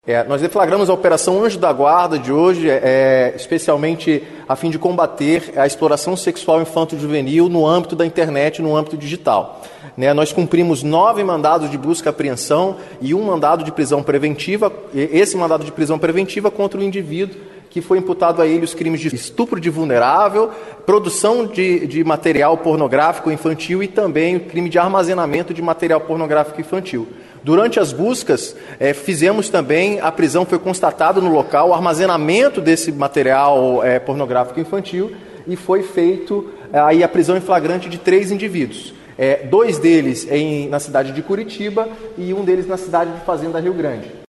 Nós deflagramos a Operação Anjo da Guarda de hoje, especialmente a fim de combater a exploração sexual infanto-juvenil no âmbito da internet, no âmbito digital. Nós cumprimos 9 mandados de busca e apreensão e 1 mandado de prisão preventiva. Esse mandado de prisão preventiva contra o indivíduo que foi imputado a ele os crimes de estupro de vulnerável, produção de material pornográfico infantil e também o crime de armazenamento de material pornográfico infantil. Durante as buscas, fizemos também, a prisão foi constatado no local, o armazenamento desse material pornográfico infantil e foi feito aí a prisão em flagrante de 3 indivíduos. 2 deles na cidade de Curitiba e 1 deles na cidade de Fazenda Rio Grande.